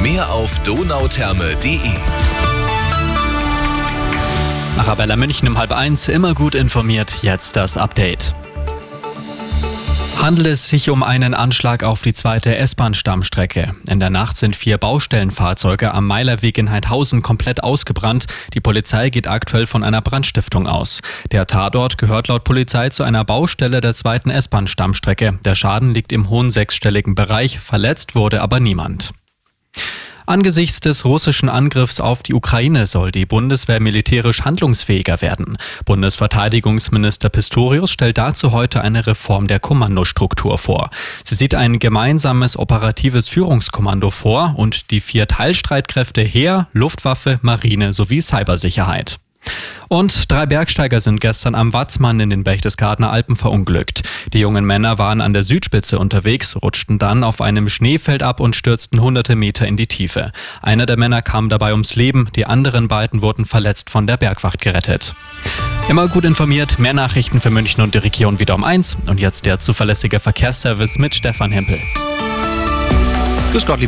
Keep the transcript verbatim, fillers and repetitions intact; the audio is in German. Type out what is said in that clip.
Mehr auf donautherme punkt de. Arabella München um halb eins, immer gut informiert, jetzt das Update. Handelt es sich um einen Anschlag auf die zweite S-Bahn-Stammstrecke. In der Nacht sind vier Baustellenfahrzeuge am Meilerweg in Heidhausen komplett ausgebrannt. Die Polizei geht aktuell von einer Brandstiftung aus. Der Tatort gehört laut Polizei zu einer Baustelle der zweiten S-Bahn-Stammstrecke. Der Schaden liegt im hohen sechsstelligen Bereich, verletzt wurde aber niemand. Angesichts des russischen Angriffs auf die Ukraine soll die Bundeswehr militärisch handlungsfähiger werden. Bundesverteidigungsminister Pistorius stellt dazu heute eine Reform der Kommandostruktur vor. Sie sieht ein gemeinsames operatives Führungskommando vor und die vier Teilstreitkräfte Heer, Luftwaffe, Marine sowie Cybersicherheit. Und drei Bergsteiger sind gestern am Watzmann in den Berchtesgadener Alpen verunglückt. Die jungen Männer waren an der Südspitze unterwegs, rutschten dann auf einem Schneefeld ab und stürzten hunderte Meter in die Tiefe. Einer der Männer kam dabei ums Leben, die anderen beiden wurden verletzt von der Bergwacht gerettet. Immer gut informiert, mehr Nachrichten für München und die Region wieder um eins. Und jetzt der zuverlässige Verkehrsservice mit Stefan Hempel. Grüß Gott,